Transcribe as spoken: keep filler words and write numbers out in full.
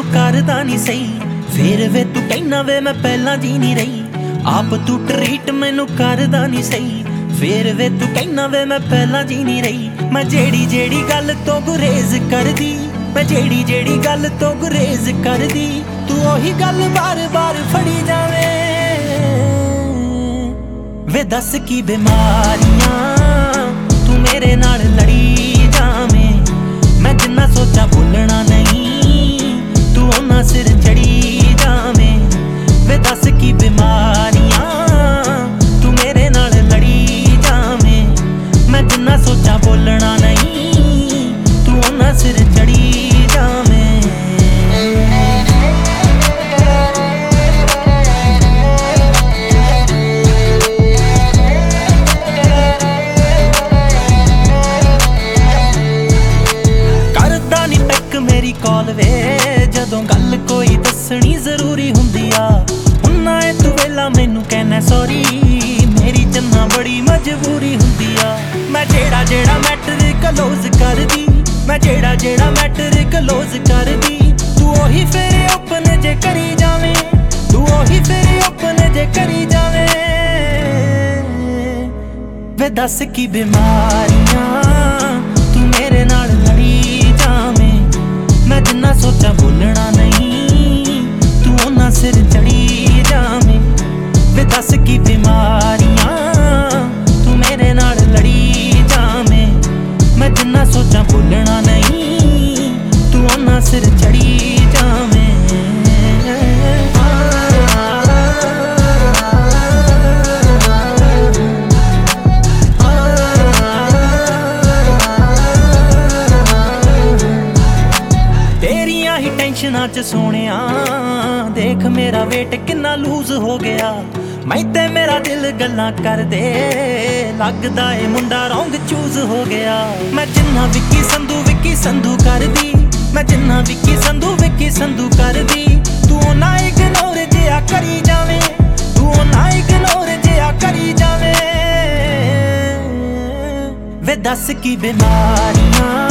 करदा नहीं सही, फिर वे तू कहना वे मैं पहला जी नहीं रही। आप तू ट्रीट मैनू करदा नहीं सही, फिर वे तू कहना वे मैं पहला जी नहीं रही। मैं जेड़ी जेड़ी गल तो गुरेज कर दी, मैं जेड़ी जेड़ी गल तो गुरेज कर दी, तू ओही गल बार बार फड़ी जावे। वे दस की बीमारियां तू मेरे नाल लड़ी जावे, मैं जिन्ना सोचा बोलना नहीं तू ओना सिर चढ़ी जावे। वे दस की बीमारियां तू मेरे नाल लड़ी जावे, मैं जिन्ना सोचा बोलना नहीं तू ओना सिर चढ़ी जावे। करदा नी पैक मेरी कॉल वे, जदों गल कोई दसनी जरूरी हुंदी आ, हुन्ना ए तू वेला मैनू कहना सॉरी, मेरी चन्ना बड़ी मजबूरी हुंदी आ। मैं जेड़ा जेड़ा मैटर क्लोज कर दी, मैं जेड़ा जेड़ा मैटर क्लोज कर दी, तू ओही फिर ओपन जे करी जावे, तू ओही फिर ओपन जे करी जावे। वे दस की बीमारियां तू मेरे नाल लड़ी जावे, मैं जिन्ना सोचा बोलना नहीं तू ओना सिर चढ़ी जावे। वे दस की बीमारियां तू मेरे नाल लड़ी जावे, मैं जिन्ना सोचा बोलना नहीं तू ओना सिर चढ़ी जावे। तेरियां ही टेंशनां च सोनिया देख मेरा वेट किन्ना लूज हो गया, मैं ते मेरा दिल गल्लां कर दे लगदा ए मुंडा रौंग चूज हो गया। मैं जिन्ना विक्की संधू विक्की संधू कर दी, मैं जिन्ना विक्की संधू विक्की संधू कर दी, तू ना इग्नोर जिया करी जावे, तू ना इग्नोर जिया करी जावे। वे दस की बीमारियां